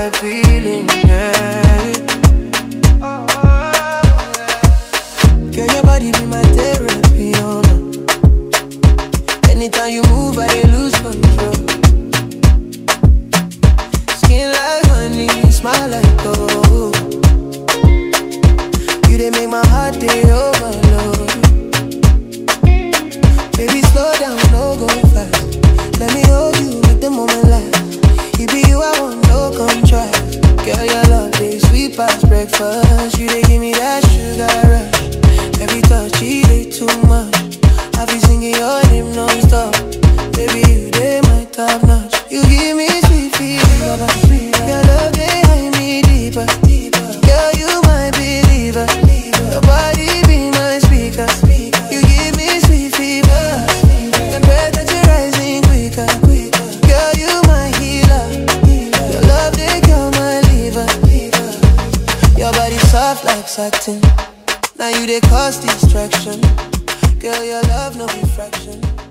that feeling, yeah. Girl, your body be my therapy, oh no. Anytime you move, I lose control. Skin like honey, smile like gold. You they make my heart day overload. Baby, slow down, no go fast. Let me hold you, make the moment last. It be you, I want no contrast. Girl, your love, they sweet past breakfast. You, they give me that sugar rush. Every touch, you, they too much. I be singing your name non-stop. Baby, you, they my top notch. You give me sweet feeling. Your love, they hide me deeper. Girl, you my believer. Your body be my speaker. You give me sweet fever. The breath that you're rising quicker. Girl, you my healer. Your love, they cure my liver. Your body soft like satin. Now you they cause distraction. Girl, your love no refraction.